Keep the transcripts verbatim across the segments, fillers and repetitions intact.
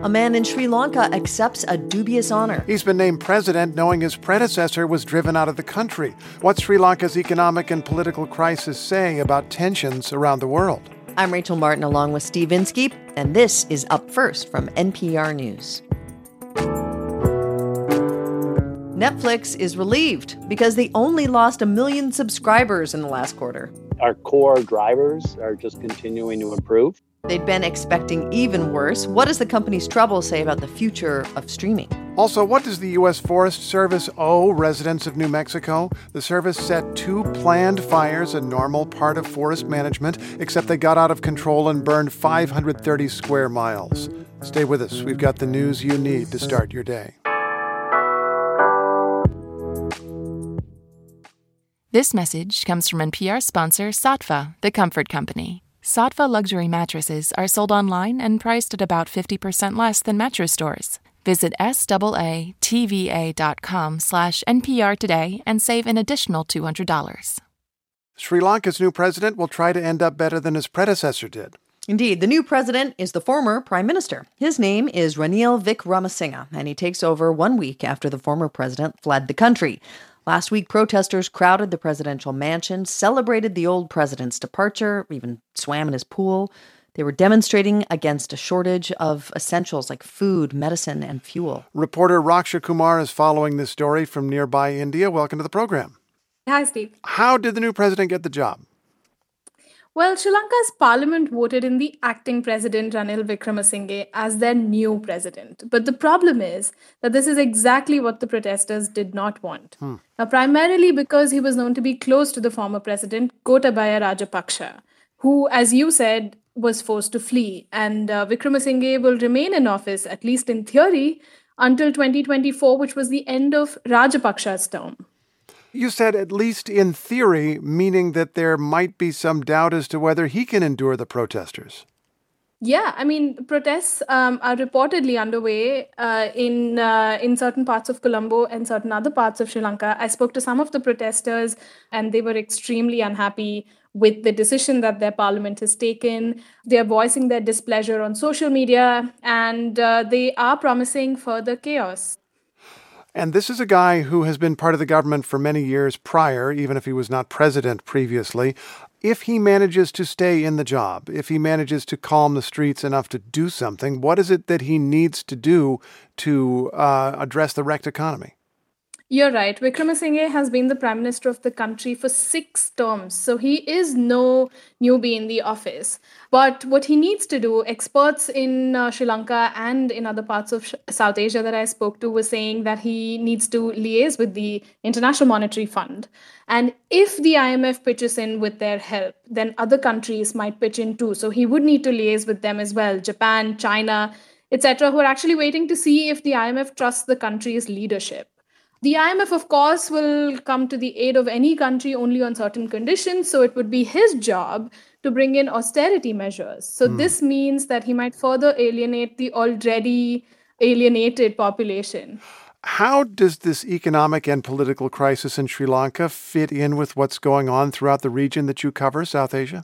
A man in Sri Lanka accepts a dubious honor. He's been named president knowing his predecessor was driven out of the country. What's Sri Lanka's economic and political crisis saying about tensions around the world? I'm Rachel Martin along with Steve Inskeep, and this is Up First from N P R News. Netflix is relieved because they only lost a million subscribers in the last quarter. Our core drivers are just continuing to improve. They'd been expecting even worse. What does the company's trouble say about the future of streaming? Also, what does the U S Forest Service owe residents of New Mexico? The service set two planned fires, a normal part of forest management, except they got out of control and burned five hundred thirty square miles. Stay with us. We've got the news you need to start your day. This message comes from N P R sponsor Saatva, the comfort company. Saatva luxury mattresses are sold online and priced at about fifty percent less than mattress stores. Visit S-A-A-T-V-A dot com slash N P R today and save an additional two hundred dollars. Sri Lanka's new president will try to end up better than his predecessor did. Indeed, the new president is the former prime minister. His name is Ranil Wickremesinghe, and he takes over one week after the former president fled the country. Last week, protesters crowded the presidential mansion, celebrated the old president's departure, even swam in his pool. They were demonstrating against a shortage of essentials like food, medicine, and fuel. Reporter Raksha Kumar is following this story from nearby India. Welcome to the program. Hi, Steve. How did the new president get the job? Well, Sri Lanka's parliament voted in the acting president Ranil Wickremesinghe as their new president. But the problem is that this is exactly what the protesters did not want. Hmm. Now, primarily because he was known to be close to the former president, Gotabaya Rajapaksa, who, as you said, was forced to flee. And uh, Wickremesinghe will remain in office, at least in theory, until twenty twenty-four, which was the end of Rajapaksa's term. You said at least in theory, meaning that there might be some doubt as to whether he can endure the protesters. Yeah, I mean, protests um, are reportedly underway uh, in uh, in certain parts of Colombo and certain other parts of Sri Lanka. I spoke to some of the protesters, and they were extremely unhappy with the decision that their parliament has taken. They are voicing their displeasure on social media, and uh, they are promising further chaos. And this is a guy who has been part of the government for many years prior, even if he was not president previously. If he manages to stay in the job, if he manages to calm the streets enough to do something, what is it that he needs to do to uh, address the wrecked economy? You're right. Wickremesinghe has been the prime minister of the country for six terms. So he is no newbie in the office. But what he needs to do, experts in uh, Sri Lanka and in other parts of Sh- South Asia that I spoke to were saying that he needs to liaise with the International Monetary Fund. And if the I M F pitches in with their help, then other countries might pitch in too. So he would need to liaise with them as well. Japan, China, et cetera, who are actually waiting to see if the I M F trusts the country's leadership. The I M F, of course, will come to the aid of any country only on certain conditions, so it would be his job to bring in austerity measures. So mm. this means that he might further alienate the already alienated population. How does this economic and political crisis in Sri Lanka fit in with what's going on throughout the region that you cover, South Asia?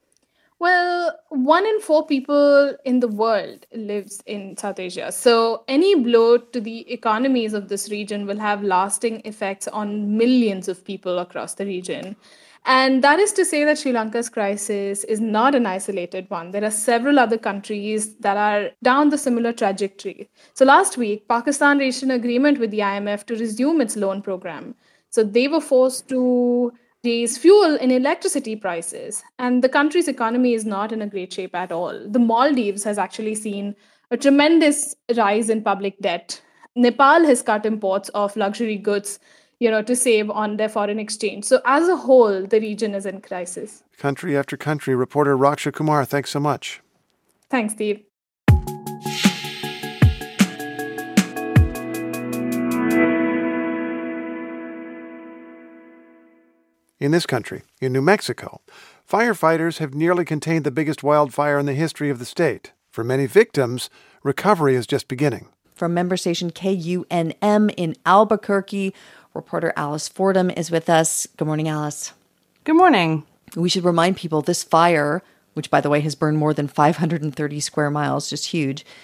Well, one in four people in the world lives in South Asia. So any blow to the economies of this region will have lasting effects on millions of people across the region. And that is to say that Sri Lanka's crisis is not an isolated one. There are several other countries that are down the similar trajectory. So last week, Pakistan reached an agreement with the I M F to resume its loan program. So they were forced to raise fuel and electricity prices, and the country's economy is not in a great shape at all. The Maldives has actually seen a tremendous rise in public debt. Nepal has cut imports of luxury goods, you know, to save on their foreign exchange. So as a whole, the region is in crisis. Country after country. Reporter Raksha Kumar, thanks so much. Thanks, Steve. In this country, in New Mexico, firefighters have nearly contained the biggest wildfire in the history of the state. For many victims, recovery is just beginning. From member station K U N M in Albuquerque, reporter Alice Fordham is with us. Good morning, Alice. Good morning. We should remind people this fire, which, by the way, has burned more than five hundred thirty square miles, just huge,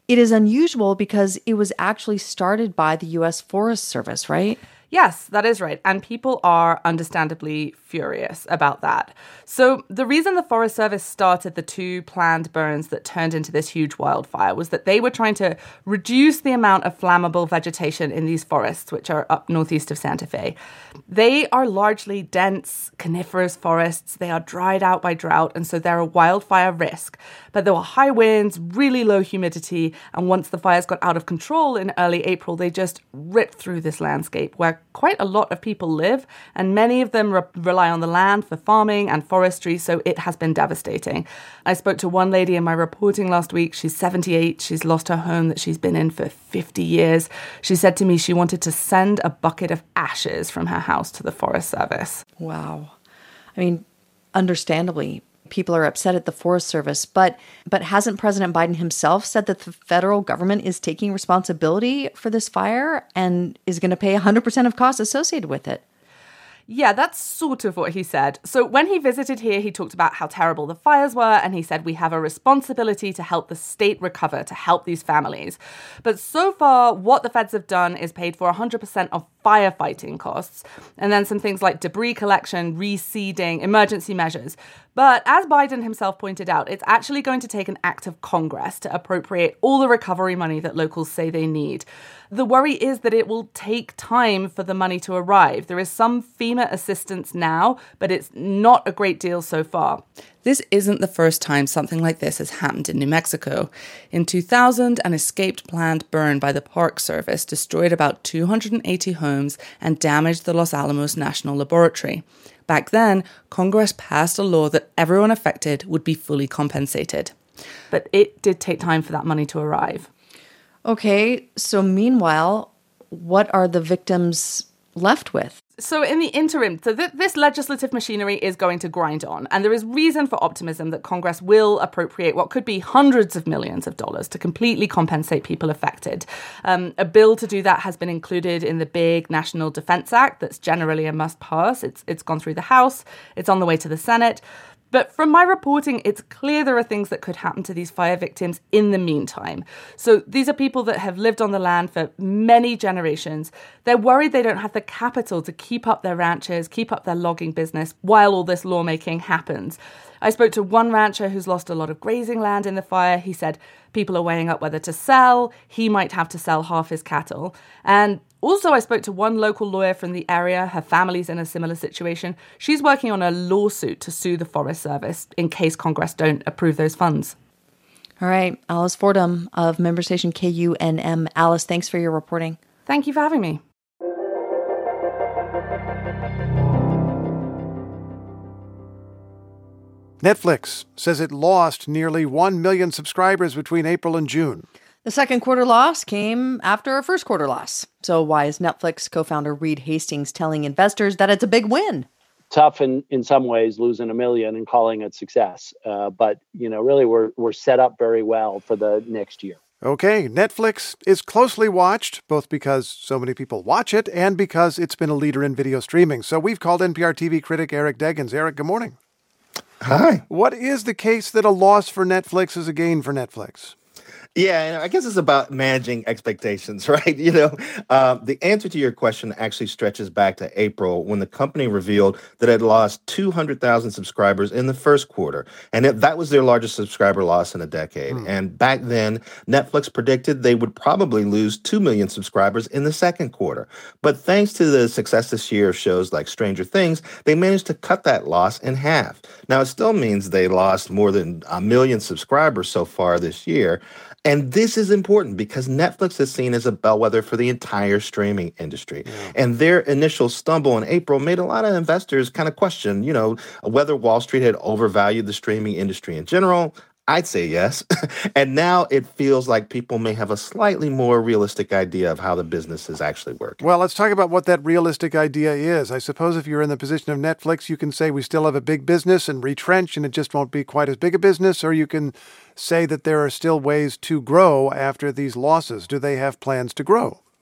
it is unusual because it was actually started by the U S Forest Service, right? Yes, that is right. And people are understandably furious about that. So the reason the Forest Service started the two planned burns that turned into this huge wildfire was that they were trying to reduce the amount of flammable vegetation in these forests, which are up northeast of Santa Fe. They are largely dense coniferous forests. They are dried out by drought, and so they're a wildfire risk. But there were high winds, really low humidity, and once the fires got out of control in early April, they just ripped through this landscape where quite a lot of people live, and many of them re- rely on the land for farming and forestry, so it has been devastating. I spoke to one lady in my reporting last week. She's seventy-eight. She's lost her home that she's been in for fifty years. She said to me she wanted to send a bucket of ashes from her house to the Forest Service. Wow. I mean, understandably, people are upset at the Forest Service, but but hasn't President Biden himself said that the federal government is taking responsibility for this fire and is going to pay one hundred percent of costs associated with it? Yeah, that's sort of what he said. So when he visited here, he talked about how terrible the fires were, and he said we have a responsibility to help the state recover, to help these families. But so far, what the feds have done is paid for one hundred percent of firefighting costs, and then some things like debris collection, reseeding, emergency measures. But as Biden himself pointed out, it's actually going to take an act of Congress to appropriate all the recovery money that locals say they need. The worry is that it will take time for the money to arrive. There is some FEMA assistance now, but it's not a great deal so far. This isn't the first time something like this has happened in New Mexico. In two thousand, an escaped plant burn by the Park Service destroyed about two hundred eighty homes and damaged the Los Alamos National Laboratory. Back then, Congress passed a law that everyone affected would be fully compensated. But it did take time for that money to arrive. Okay, so meanwhile, what are the victims left with? So in the interim, so th- this legislative machinery is going to grind on, and there is reason for optimism that Congress will appropriate what could be hundreds of millions of dollars to completely compensate people affected. Um, a bill to do that has been included in the big National Defense Act that's generally a must-pass. It's It's gone through the House. It's on the way to the Senate. But from my reporting, it's clear there are things that could happen to these fire victims in the meantime. So these are people that have lived on the land for many generations. They're worried they don't have the capital to keep up their ranches, keep up their logging business while all this lawmaking happens. I spoke to one rancher who's lost a lot of grazing land in the fire. He said people are weighing up whether to sell. He might have to sell half his cattle. And also, I spoke to one local lawyer from the area. Her family's in a similar situation. She's working on a lawsuit to sue the Forest Service in case Congress don't approve those funds. All right. Alice Fordham of member station K U N M. Alice, thanks for your reporting. Thank you for having me. Netflix says it lost nearly one million subscribers between April and June. The second quarter loss came after a first quarter loss. So why is Netflix co-founder Reed Hastings telling investors that it's a big win? Tough in, in some ways, losing a million and calling it success. Uh, but, you know, really, we're we're set up very well for the next year. Okay, Netflix is closely watched, both because so many people watch it and because it's been a leader in video streaming. So we've called N P R T V critic Eric Deggans. Eric, good morning. Hi. What is the case that a loss for Netflix is a gain for Netflix? Yeah, I guess it's about managing expectations, right? You know, uh, the answer to your question actually stretches back to April when the company revealed that it had lost two hundred thousand subscribers in the first quarter. And it, that was their largest subscriber loss in a decade. Hmm. And back then, Netflix predicted they would probably lose two million subscribers in the second quarter. But thanks to the success this year of shows like Stranger Things, they managed to cut that loss in half. Now, it still means they lost more than a million subscribers so far this year. And this is important because Netflix is seen as a bellwether for the entire streaming industry. Yeah. And their initial stumble in April made a lot of investors kind of question, you know, whether Wall Street had overvalued the streaming industry in general. I'd say yes. And now it feels like people may have a slightly more realistic idea of how the business is actually working. Well, let's talk about what that realistic idea is. I suppose if you're in the position of Netflix, you can say we still have a big business and retrench and it just won't be quite as big a business, or you can say that there are still ways to grow after these losses. Do they have plans to grow?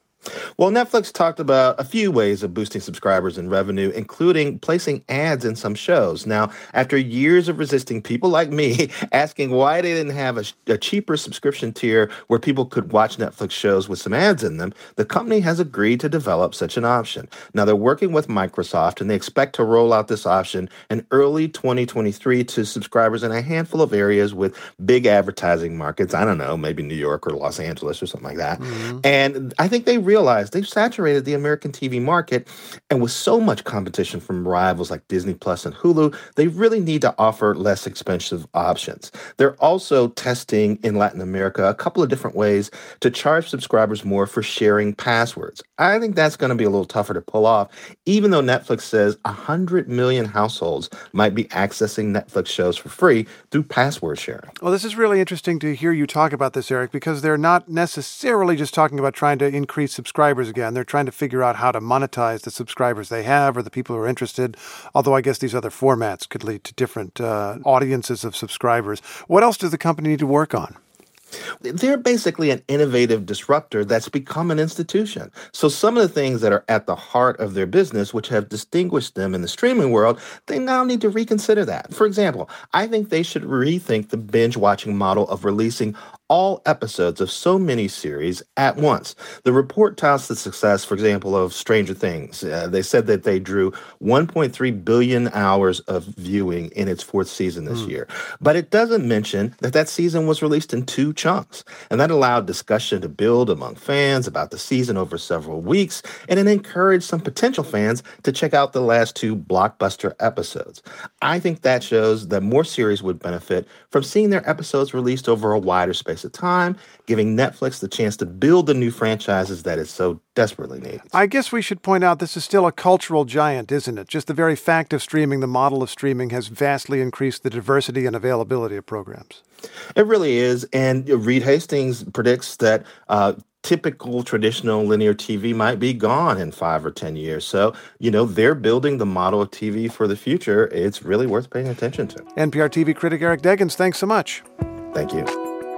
Well, Netflix talked about a few ways of boosting subscribers and revenue, including placing ads in some shows. Now, after years of resisting people like me asking why they didn't have a, a cheaper subscription tier where people could watch Netflix shows with some ads in them, the company has agreed to develop such an option. Now, they're working with Microsoft, and they expect to roll out this option in early twenty twenty-three to subscribers in a handful of areas with big advertising markets. I don't know, maybe New York or Los Angeles or something like that. Mm-hmm. And I think they realize they've saturated the American T V market, and with so much competition from rivals like Disney Plus and Hulu, they really need to offer less expensive options. They're also testing in Latin America a couple of different ways to charge subscribers more for sharing passwords. I think that's going to be a little tougher to pull off, even though Netflix says one hundred million households might be accessing Netflix shows for free through password sharing. Well, this is really interesting to hear you talk about this, Eric, because they're not necessarily just talking about trying to increase subscribers again. They're trying to figure out how to monetize the subscribers they have or the people who are interested, although I guess these other formats could lead to different uh, audiences of subscribers. What else does the company need to work on? They're basically an innovative disruptor that's become an institution. So some of the things that are at the heart of their business, which have distinguished them in the streaming world, they now need to reconsider that. For example, I think they should rethink the binge-watching model of releasing all episodes of so many series at once. The report touts the success, for example, of Stranger Things. Uh, they said that they drew one point three billion hours of viewing in its fourth season this mm. year. But it doesn't mention that that season was released in two chunks, and that allowed discussion to build among fans about the season over several weeks, and it encouraged some potential fans to check out the last two blockbuster episodes. I think that shows that more series would benefit from seeing their episodes released over a wider space of time, giving Netflix the chance to build the new franchises that it so desperately needs. I guess we should point out this is still a cultural giant, isn't it? Just the very fact of streaming, the model of streaming, has vastly increased the diversity and availability of programs. It really is. And Reed Hastings predicts that uh, typical traditional linear T V might be gone in five or ten years. So, you know, they're building the model of T V for the future. It's really worth paying attention to. N P R T V critic Eric Deggans, thanks so much. Thank you.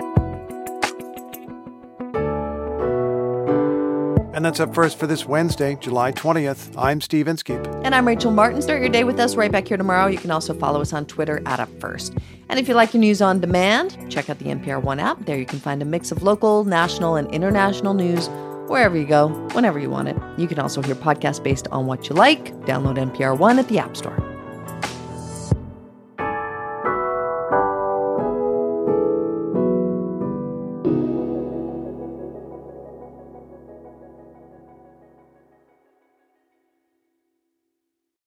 And that's Up First for this Wednesday, July twentieth. I'm Steve Inskeep. And I'm Rachel Martin. Start your day with us right back here tomorrow. You can also follow us on Twitter at Up First. And if you like your news on demand, check out the N P R One app. There you can find a mix of local, national, and international news wherever you go, whenever you want it. You can also hear podcasts based on what you like. Download N P R One at the App Store.